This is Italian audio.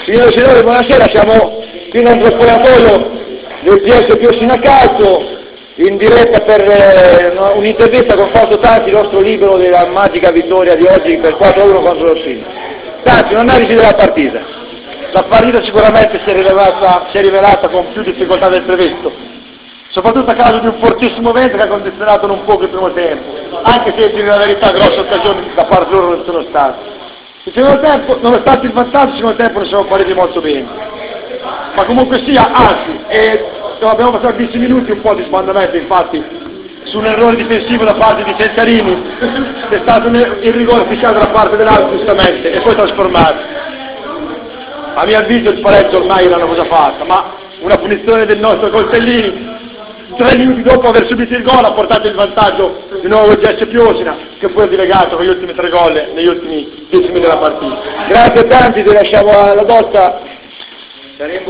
Signore e signori, buonasera, siamo qui nel spogliatoio del PS Piosina Calcio, in diretta per un'intervista con Fausto Tanzi, il nostro libero della magica vittoria di oggi per 4-1 contro l'Orsini. Tanzi, un'analisi della partita. La partita sicuramente si è rivelata con più difficoltà del previsto, soprattutto a causa di un fortissimo vento che ha condizionato un po' il primo tempo, anche se in verità grosse occasioni da parte loro non sono state. Il secondo tempo, nonostante il vantaggio, il secondo tempo ne siamo partiti molto bene. Ma comunque sia, anzi, abbiamo passato 10 minuti un po' di sbandamento, infatti, su un errore difensivo da parte di Senzarini, c'è stato il rigore fischiato da parte dell'altro giustamente, e poi trasformato. A mio avviso il pareggio ormai era una cosa fatta, ma una punizione del nostro Coltellini, 3 minuti dopo aver subito il gol, ha portato il vantaggio di nuovo il GS Piosina, che poi ha dilegato con gli ultimi 3 gol negli ultimi 10 minuti della partita. Grazie a tanti, ti lasciamo alla dotta.